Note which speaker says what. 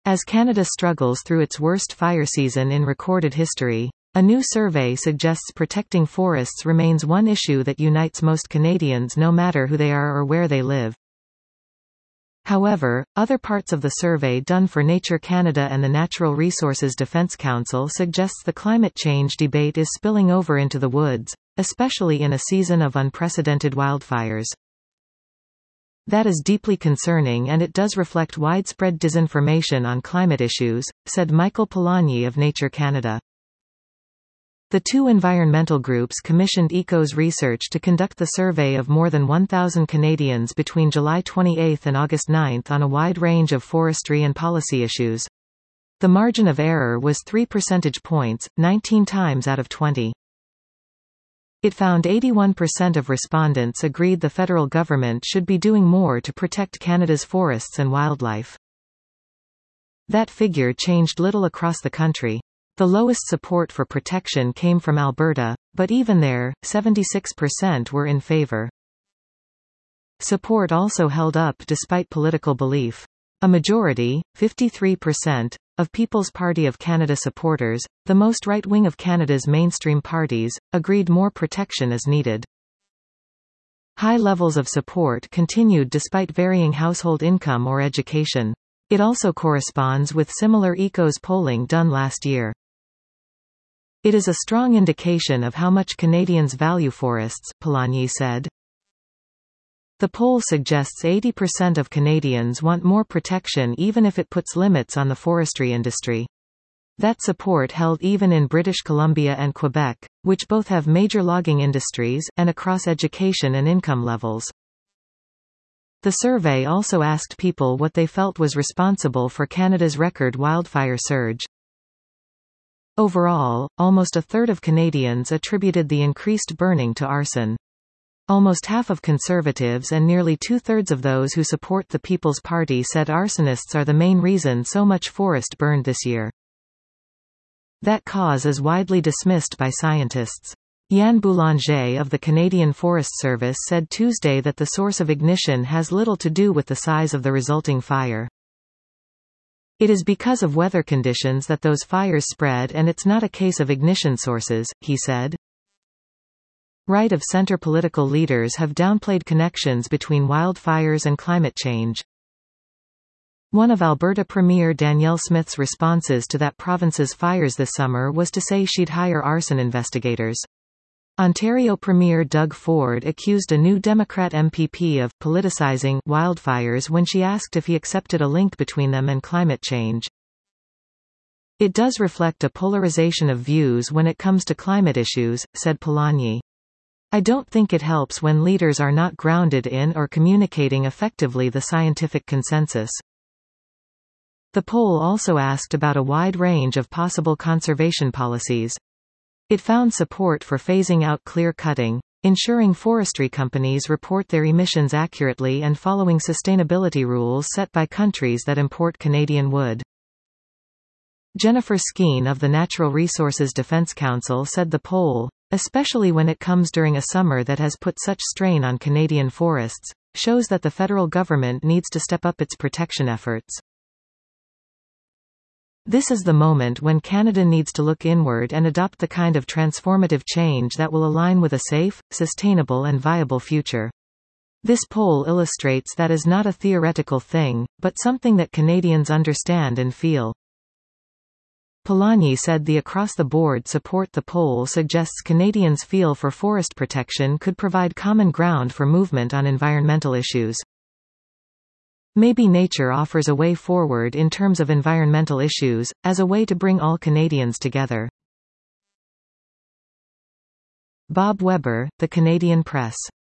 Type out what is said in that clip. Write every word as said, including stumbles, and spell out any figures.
Speaker 1: As Canada struggles through its worst fire season in recorded history, a new survey suggests protecting forests remains one issue that unites most Canadians no matter who they are or where they live. However, other parts of the survey done for Nature Canada and the Natural Resources Defence Council suggests the climate change debate is spilling over into the woods, especially in a season of unprecedented wildfires. That is deeply concerning, and it does reflect widespread disinformation on climate issues, said Michael Polanyi of Nature Canada. The two environmental groups commissioned ECO's research to conduct the survey of more than one thousand Canadians between July twenty-eighth and August ninth on a wide range of forestry and policy issues. The margin of error was three percentage points, nineteen times out of twenty. It found eighty-one percent of respondents agreed the federal government should be doing more to protect Canada's forests and wildlife. That figure changed little across the country. The lowest support for protection came from Alberta, but even there, seventy-six percent were in favour. Support also held up despite political belief. A majority, fifty-three percent, of People's Party of Canada supporters, the most right-wing of Canada's mainstream parties, agreed more protection is needed. High levels of support continued despite varying household income or education. It also corresponds with similar ECO's polling done last year. It is a strong indication of how much Canadians value forests, Polanyi said. The poll suggests eighty percent of Canadians want more protection even if it puts limits on the forestry industry. That support held even in British Columbia and Quebec, which both have major logging industries, and across education and income levels. The survey also asked people what they felt was responsible for Canada's record wildfire surge. Overall, almost a third of Canadians attributed the increased burning to arson. Almost half of Conservatives and nearly two-thirds of those who support the People's Party said arsonists are the main reason so much forest burned this year. That cause is widely dismissed by scientists. Yann Boulanger of the Canadian Forest Service said Tuesday that the source of ignition has little to do with the size of the resulting fire. It is because of weather conditions that those fires spread, and it's not a case of ignition sources, he said. Right-of-center political leaders have downplayed connections between wildfires and climate change. One of Alberta Premier Danielle Smith's responses to that province's fires this summer was to say she'd hire arson investigators. Ontario Premier Doug Ford accused a New Democrat M P P of politicizing wildfires when she asked if he accepted a link between them and climate change. It does reflect a polarization of views when it comes to climate issues, said Polanyi. I don't think it helps when leaders are not grounded in or communicating effectively the scientific consensus. The poll also asked about a wide range of possible conservation policies. It found support for phasing out clear-cutting, ensuring forestry companies report their emissions accurately, and following sustainability rules set by countries that import Canadian wood. Jennifer Skeen of the Natural Resources Defence Council said the poll, especially when it comes during a summer that has put such strain on Canadian forests, shows that the federal government needs to step up its protection efforts. This is the moment when Canada needs to look inward and adopt the kind of transformative change that will align with a safe, sustainable and viable future. This poll illustrates that is not a theoretical thing, but something that Canadians understand and feel. Polanyi said the across-the-board support the poll suggests Canadians feel for forest protection could provide common ground for movement on environmental issues. Maybe nature offers a way forward in terms of environmental issues, as a way to bring all Canadians together. Bob Weber, The Canadian Press.